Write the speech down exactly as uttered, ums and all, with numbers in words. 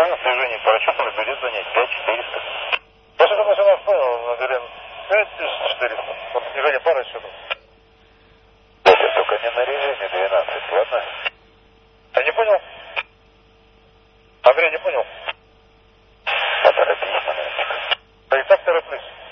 на снижении по расчету наберет занять пять четыреста. Я что-то мы вас понял, наберем пять тысяч четыреста. Вот снижение по расчету. Это только не на режиме двенадцать, ладно? Я не понял? Андрей, не понял? Поторопись, моментик. Да и так тороплюсь.